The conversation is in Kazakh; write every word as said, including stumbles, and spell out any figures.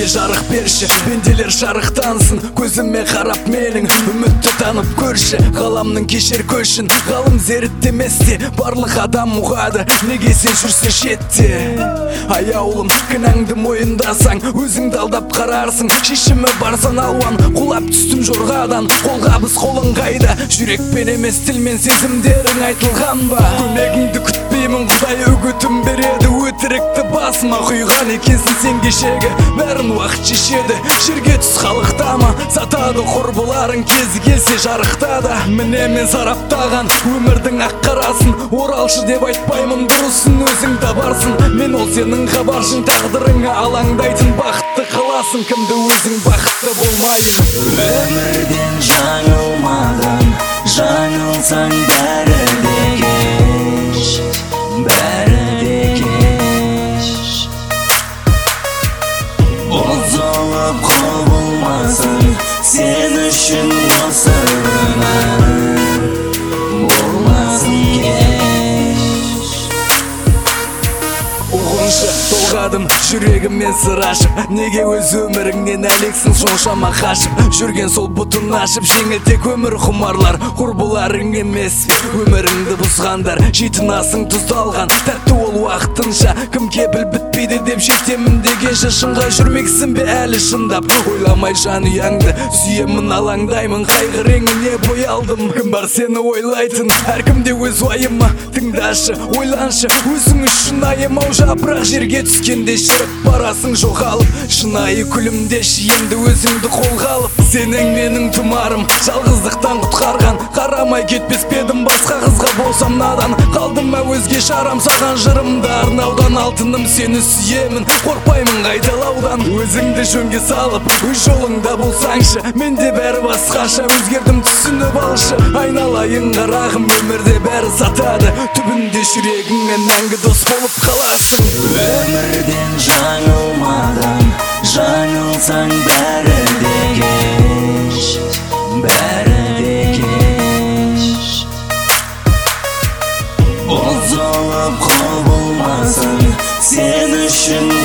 жарық берші, пенделер жарықтансын, көзіме қарап менің үмітті танып көрші. Ғаламның кешер көшін ғалым зерттеместе, барлық адам ұғады неге сен жүрсің шетте. Аяулым, кінәңді мойындасаң, өзіңді алдап қарарсың. Шешімі барсан алуан, құлап түстім жорғадан. Қолғабыс қолың қайда, жүрекпен емес тілмен сезімдерің айтылған ба? Көмегіңді күтпеймін, Құдай үгітім береді. Өтірікті басыма құйған екенсің сен кешегі, бәрін уақыт шешеді. Жерге түс халықтама, сатады құрбыларың, кезі келсе жарықтады. Міне мен сараптаған өмірдің ақ қарасын, оралшы деп айтпаймын, дұрысын өзің табарсың. Мен ол сенің хабаршың, тағдырыңа алаңдайтын бақытты қаласың. Кімді өзің бақытты болмайын. Өмірден жаңылмаған, жаңылсаң бәрі де кеш, бәрі де кеш. Бұзылып құбылмасын, сен үшін осы өмір болмасын кеш. Оғыншы толғадым жүрегіммен сыр ашып, неге өз өміріңнен әлексің соншама қашып? Жүрген сол бұтын ашып, жеңілтек өмір құмарлар, құрбыларың емес өміріңді бұзғандар. Жетінасың тұздалған, тәтті ол уақытынша, кім кепіл бітпейді деп жетемін дегенше. Шынға жүрмексің бе әлі шындап, ойламай жан ұяңды сүйемін, алаңдаймын, қайғыреңіне бой алдым. Кім бар сені ойлайтын, әркімде өз уайымы, тыңдашы, ойланшы, өзің үшін айымау. Жапырақ жерге түскенде шіріп барасың жоғалып, шынайы күлімдеші енді өзіңді қолға алып. Сенің менің тұмарым, жалғыздықтан құтқарған, қарамай кетпес педім басқа қызға болсам надан. Қалдым ба өзге шарам саған жырымды арнаудан? Алтыным сені сүйемін, қорқпаймын қайталаудан. Өзіңді жөнге салып, өз жолыңда болсаңшы, менде бәрі басқаша, өзгердім түсініп алшы. Айналайын қарағым, өмірде бәрі сатады, түбінде жүрегіңмен мәңгі дос болып қаласың. Өмірден жаңылмаған, жаңылсаң бәрі де кеш, бәрі де кеш. Бұзылып құбылмасын, сен үшін